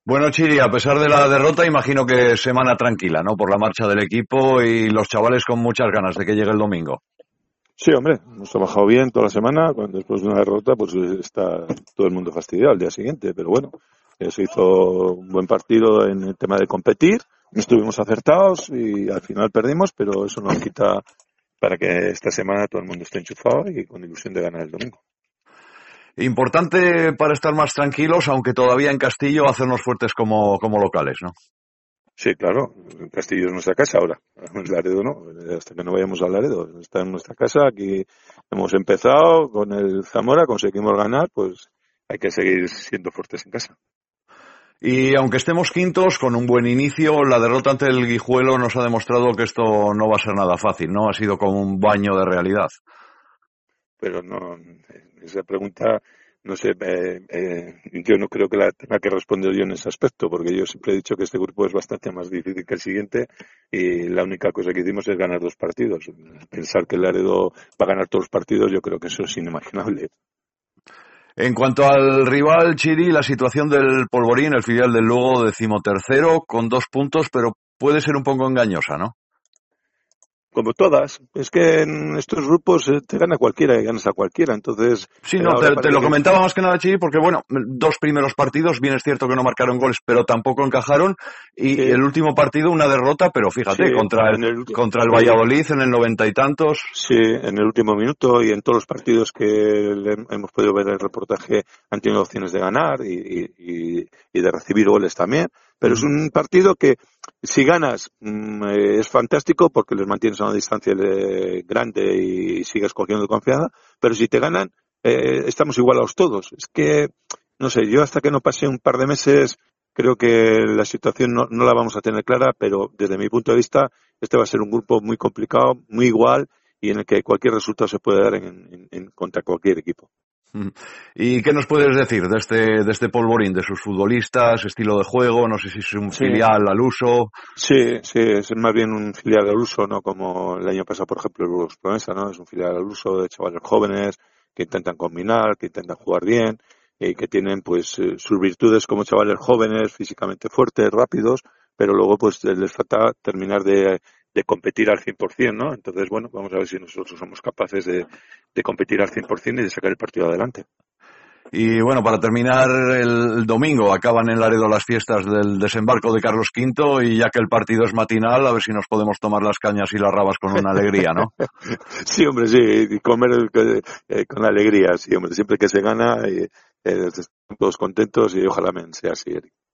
Bueno, Chiri, a pesar de la derrota, imagino que semana tranquila, ¿no? Por la marcha del equipo y los chavales con muchas ganas de que llegue el domingo. Sí, hombre, hemos trabajado bien toda la semana. Después de una derrota, pues está todo el mundo fastidiado al día siguiente. Pero bueno, se hizo un buen partido en el tema de competir. No estuvimos acertados y al final perdimos, pero eso no quita para que esta semana todo el mundo esté enchufado y con ilusión de ganar el domingo. Importante para estar más tranquilos, aunque todavía en Castillo hacernos fuertes como locales, ¿no? Sí, claro. Castillo es nuestra casa ahora. Laredo no. Hasta que no vayamos a Laredo. Está en nuestra casa. Aquí hemos empezado con el Zamora, conseguimos ganar, pues hay que seguir siendo fuertes en casa. Y aunque estemos quintos, con un buen inicio, la derrota ante el Guijuelo nos ha demostrado que esto no va a ser nada fácil, ¿no? Ha sido como un baño de realidad. Pero no, esa pregunta, no sé, yo no creo que la tenga que responder yo en ese aspecto, porque yo siempre he dicho que este grupo es bastante más difícil que el siguiente y la única cosa que hicimos es ganar 2 partidos. Pensar que el Laredo va a ganar todos los partidos, yo creo que eso es inimaginable. En cuanto al rival, Chiri, la situación del Polvorín, el filial del Lugo, 13º, con 2 puntos, pero puede ser un poco engañosa, ¿no? Como todas, es que en estos grupos te gana cualquiera y ganas a cualquiera, entonces Sí, no, ahora te parece lo que... comentaba más que nada, Chiri, porque bueno, 2 primeros partidos, bien es cierto que no marcaron goles, pero tampoco encajaron, y Sí, el último partido una derrota, pero sí, fíjate, contra en el, contra el sí, Valladolid en el 90 y tantos. sí, en el último minuto y en todos los partidos que hemos podido ver el reportaje han tenido opciones de ganar y de recibir goles también. Pero es un partido que si ganas es fantástico porque les mantienes a una distancia grande y sigues cogiendo confianza. Pero si te ganan, estamos igualados todos. Es que, no sé, yo hasta que no pase un par de meses creo que la situación no la vamos a tener clara, pero desde mi punto de vista este va a ser un grupo muy complicado, muy igual y en el que cualquier resultado se puede dar contra cualquier equipo. ¿Y qué nos puedes decir de este Polvorín, de sus futbolistas, estilo de juego? No sé si es un Sí, filial al uso. sí, sí, es más bien un filial al uso, no como el año pasado, por ejemplo, el Burgos Promesa, ¿no? Es un filial al uso de chavales jóvenes que intentan combinar, que intentan jugar bien y que tienen pues sus virtudes como chavales jóvenes, físicamente fuertes, rápidos, pero luego pues les falta terminar de competir al 100%, ¿no? Entonces, bueno, vamos a ver si nosotros somos capaces de competir al 100% y de sacar el partido adelante. Y bueno, para terminar, el domingo acaban en Laredo las fiestas del desembarco de Carlos V y ya que el partido es matinal, a ver si nos podemos tomar las cañas y las rabas con una alegría, ¿no? Sí, hombre, sí, y comer con alegría, sí, hombre, siempre que se gana, estamos todos contentos y ojalá sea así, Eric.